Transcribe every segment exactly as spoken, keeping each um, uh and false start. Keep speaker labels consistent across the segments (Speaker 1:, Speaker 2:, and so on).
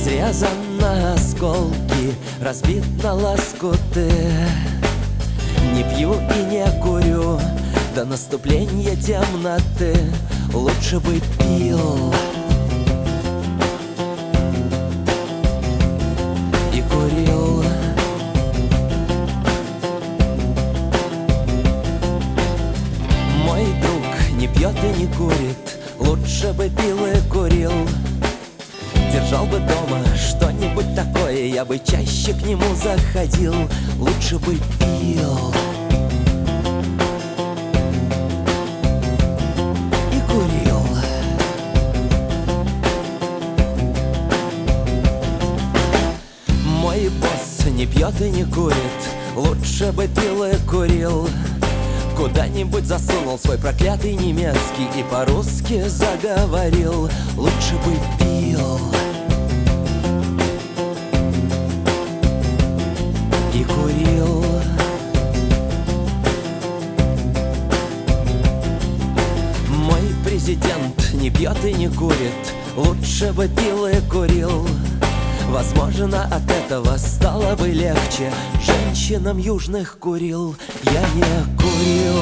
Speaker 1: изрезан на осколки, разбит на лоскуты. Не пью и не курю до наступления темноты. Лучше бы пил и курил. Мой друг не пьет и не курит, лучше бы пил и курил. Держал бы дома что-нибудь такое, я бы чаще к нему заходил. Лучше бы пил и курил. Мой босс не пьет и не курит, лучше бы пил и курил. Куда-нибудь засунул свой проклятый немецкий и по-русски заговорил. Лучше бы пил и курил. Мой президент не пьет и не курит, лучше бы пил и курил. Возможно, от этого стало бы легче. Женщинам южных курил, я не курил.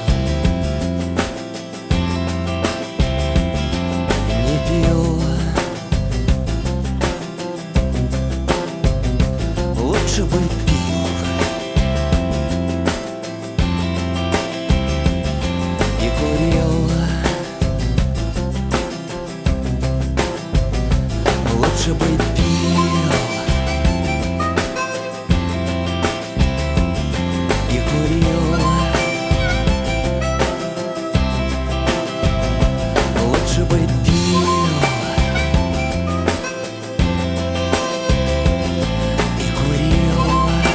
Speaker 1: Не пил. Лучше бы пил и курил. Лучше бы пил и курил. Лучше бы пил и курил.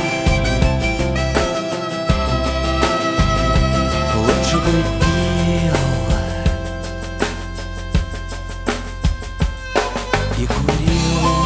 Speaker 1: Лучше бы пил и курил.